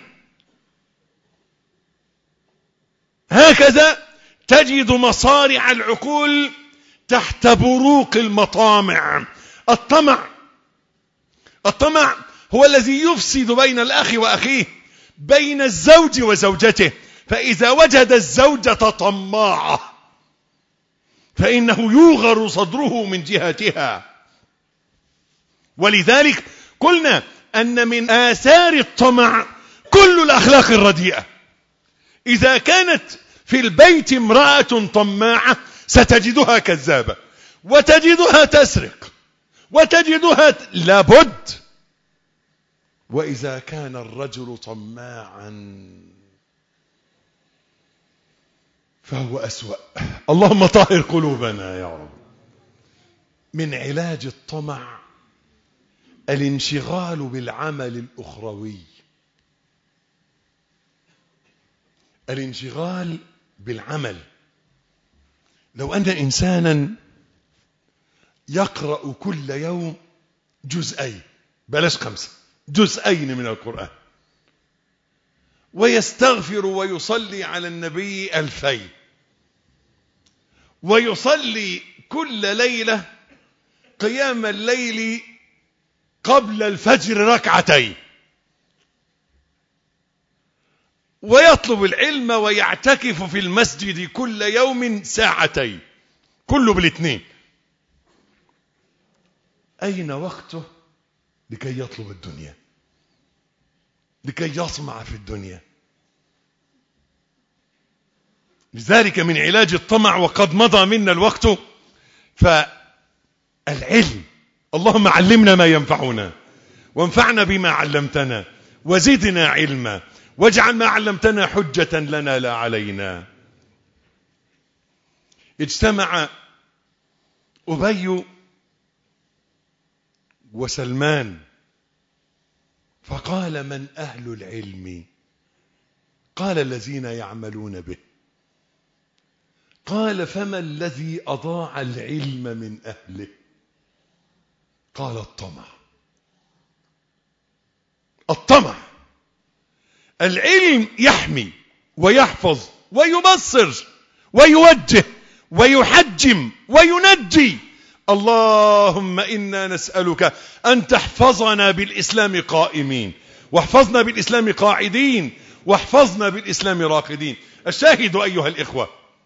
هكذا تجد مصارع العقول تحت بروق المطامع. الطمع هو الذي يفسد بين الأخ وأخيه، بين الزوج وزوجته. فإذا وجد الزوجة طماعة فإنه يوغر صدره من جهتها. ولذلك قلنا أن من آثار الطمع كل الأخلاق الرديئة. إذا كانت في البيت امرأة طماعة ستجدها كذابة، وتجدها تسرق، وتجدها لابد. وإذا كان الرجل طماعا فهو أسوأ. اللهم طهر قلوبنا يا رب. من علاج الطمع الانشغال بالعمل الأخروي. الانشغال بالعمل. لو أن إنسانا يقرأ كل يوم جزئين، بلاش 5، جزئين من القرآن، ويستغفر ويصلي على النبي 2000، ويصلي كل ليلة قيام الليل قبل الفجر 2 ركعتين، ويطلب العلم ويعتكف في المسجد كل يوم 2 ساعة، كله بالاثنين، أين وقته لكي يطلب الدنيا، لكي يطمع في الدنيا؟ لذلك من علاج الطمع، وقد مضى منا الوقت، فالعلم. اللهم علمنا ما ينفعنا، وانفعنا بما علمتنا، وزدنا علما، واجعل ما علمتنا حجة لنا لا علينا. اجتمع أبي وسلمان فقال: من أهل العلم؟ قال: الذين يعملون به. قال: فما الذي أضاع العلم من أهله؟ قال: الطمع. العلم يحمي ويحفظ ويبصر ويوجه ويحجم وينجي. اللهم إنا نسألك أن تحفظنا بالإسلام قائمين، واحفظنا بالإسلام قاعدين، واحفظنا بالإسلام راقدين. الشاهد أيها الإخوة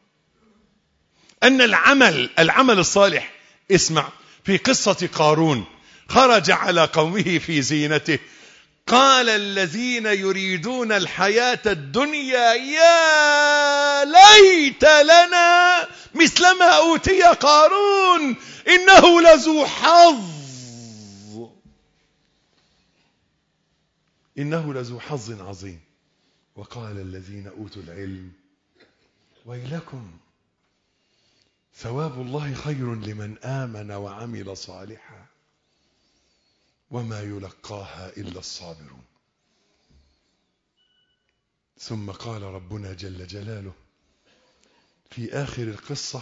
أن العمل الصالح. اسمع في قصة قارون. خرج على قومه في زينته، قال: الذين يريدون الحياة الدنيا يا ليت لنا مثل ما أوتي قارون إنه لذو حظ عظيم. وقال الذين أوتوا العلم: ويلكم ثواب الله خير لمن آمن وعمل صالحا وما يلقاها إلا الصابرون. ثم قال ربنا جل جلاله في آخر القصة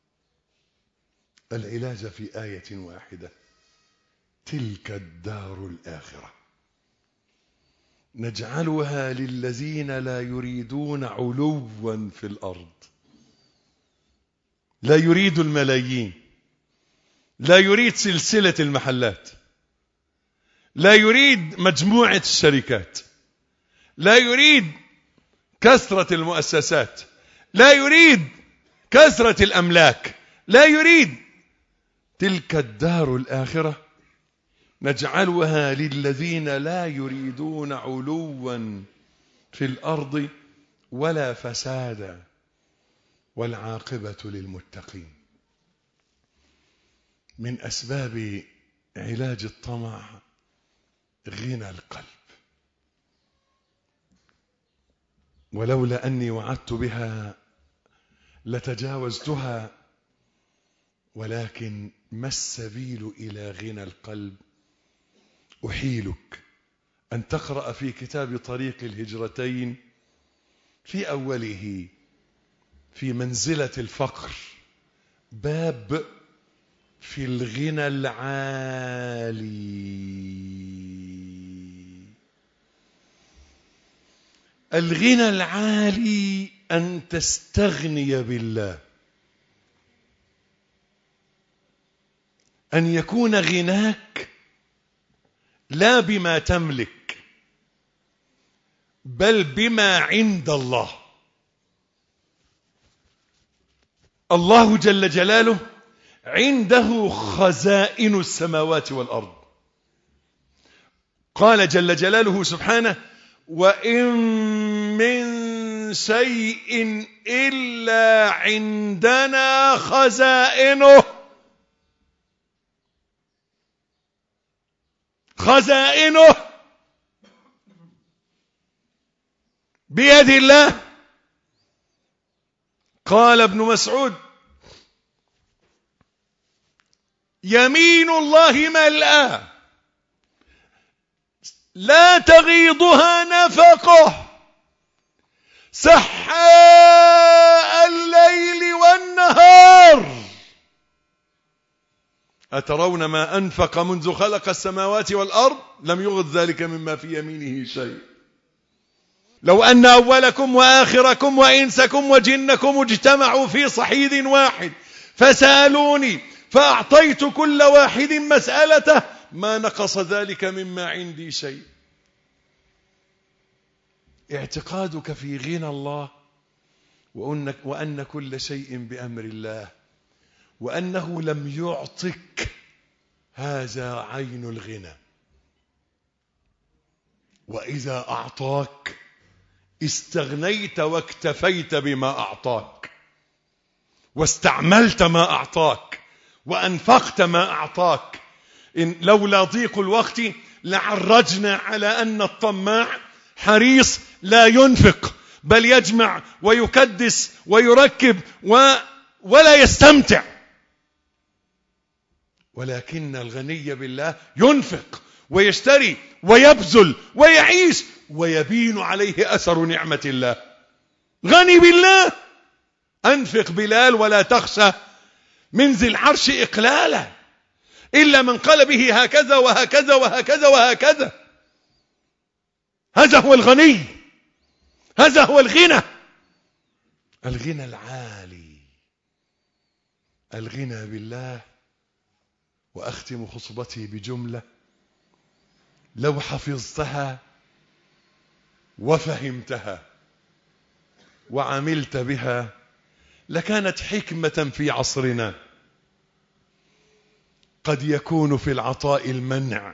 العلاج في آية واحدة: تلك الدار الآخرة نجعلها للذين لا يريدون علوا في الأرض، لا يريد الملايين، لا يريد سلسلة المحلات، لا يريد مجموعة الشركات، لا يريد كثرة المؤسسات، لا يريد كثرة الأملاك، لا يريد. تلك الدار الآخرة نجعلها للذين لا يريدون علوا في الأرض ولا فسادا والعاقبة للمتقين. من أسباب علاج الطمع غنى القلب، ولولا أني وعدت بها لتجاوزتها، ولكن ما السبيل إلى غنى القلب؟ أحيلك أن تقرأ في كتاب طريق الهجرتين في أوله في منزلة الفقر باب في الغنى العالي. الغنى العالي أن تستغني بالله، أن يكون غناك لا بما تملك بل بما عند الله. الله جل جلاله عنده خزائن السماوات والأرض. قال جل جلاله سبحانه: وإن من شيء إلا عندنا خزائنه. خزائنه بيد الله. قال ابن مسعود: يمين الله ملأى لا تغيضها نفقه سحاء الليل والنهار. أترون ما أنفق منذ خلق السماوات والأرض لم يغض ذلك مما في يمينه شيء. لو أن أولكم وآخركم وإنسكم وجنكم اجتمعوا في صحيد واحد فسألوني فأعطيت كل واحد مسألته ما نقص ذلك مما عندي شيء. اعتقادك في غنى الله وأن كل شيء بأمر الله، وأنه لم يعطك، هذا عين الغنى. وإذا أعطاك استغنيت واكتفيت بما أعطاك، واستعملت ما أعطاك، وأنفقت ما أعطاك. إن لولا ضيق الوقت لعرجنا على أن الطماع حريص لا ينفق بل يجمع ويكدس ويركب ولا يستمتع، ولكن الغني بالله ينفق ويشتري ويبذل ويعيش ويبين عليه أثر نعمة الله. غني بالله. أنفق بلال ولا تخشى من ذي العرش إقلالا إلا من قال به هكذا وهكذا وهكذا وهكذا. هذا هو الغني، هذا هو الغنى، الغنى العالي، الغنى بالله. وأختم خطبتي بجملة لو حفظتها وفهمتها وعملت بها لكانت حكمة في عصرنا. قد يكون في العطاء المنع،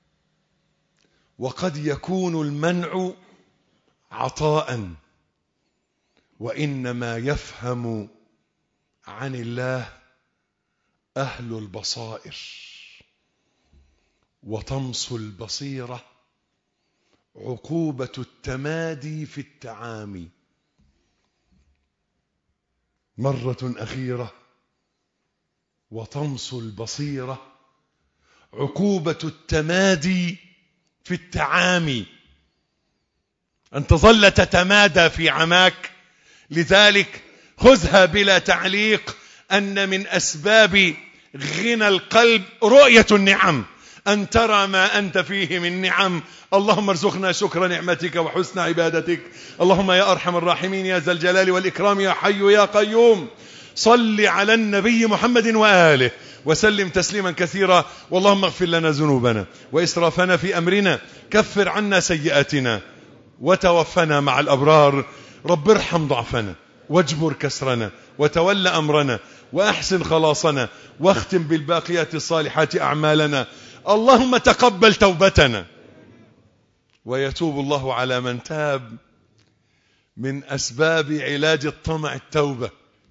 وقد يكون المنع عطاء، وإنما يفهم عن الله أهل البصائر. وطمس البصيرة عقوبة التمادي في التعامي. مرة أخيرة: وطمس البصيرة عقوبة التمادي في التعامي، أن تظل تتمادى في عماك. لذلك خذها بلا تعليق أن من أسباب غنى القلب رؤية النعم، أن ترى ما أنت فيه من نعم. اللهم ارزقنا شكر نعمتك وحسن عبادتك. اللهم يا أرحم الراحمين يا ذا الجلال والإكرام يا حي يا قيوم، صل على النبي محمد وآله وسلم تسليما كثيرا. واللهم اغفر لنا ذنوبنا وإسرافنا في أمرنا، كفر عنا سيئاتنا وتوفنا مع الأبرار. رب ارحم ضعفنا واجبر كسرنا وتول أمرنا وأحسن خلاصنا، واختم بالباقيات الصالحات أعمالنا. اللهم تقبل توبتنا. ويتوب الله على من تاب. من أسباب علاج الطمع التوبة.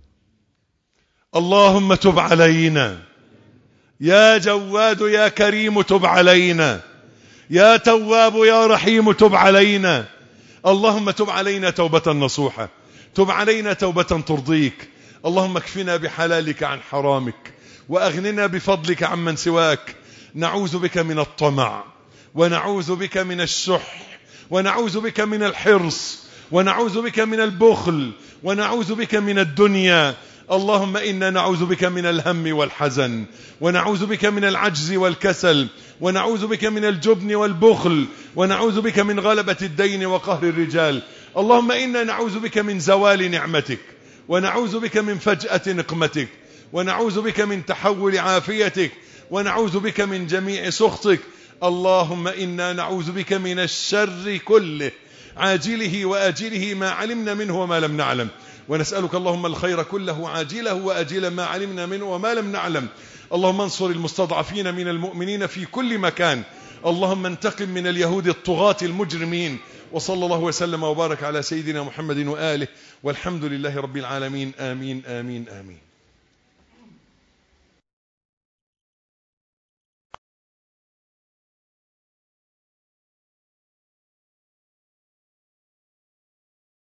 اللهم تب علينا يا جواد يا كريم، تب علينا يا تواب يا رحيم، تب علينا. اللهم تب علينا توبة نصوحة، تب علينا توبة ترضيك. اللهم اكفنا بحلالك عن حرامك، وأغننا بفضلك عمن سواك. نعوذ بك من الطمع، ونعوذ بك من الشح، ونعوذ بك من الحرص، ونعوذ بك من البخل، ونعوذ بك من الدنيا. اللهم إنا نعوذ بك من الهم والحزن، ونعوذ بك من العجز والكسل، ونعوذ بك من الجبن والبخل، ونعوذ بك من غلبة الدين وقهر الرجال. اللهم إنا نعوذ بك من زوال نعمتك، ونعوذ بك من فجأة نقمتك، ونعوذ بك من تحول عافيتك، ونعوذ بك من جميع سخطك. اللهم إنا نعوذ بك من الشر كله عاجله وآجله ما علمنا منه وما لم نعلم، ونسألك اللهم الخير كله عاجله وآجله ما علمنا منه وما لم نعلم. اللهم انصر المستضعفين من المؤمنين في كل مكان. اللهم انتقم من اليهود الطغاة المجرمين. وصلى الله وسلم وبارك على سيدنا محمد وآله، والحمد لله رب العالمين. آمين آمين آمين.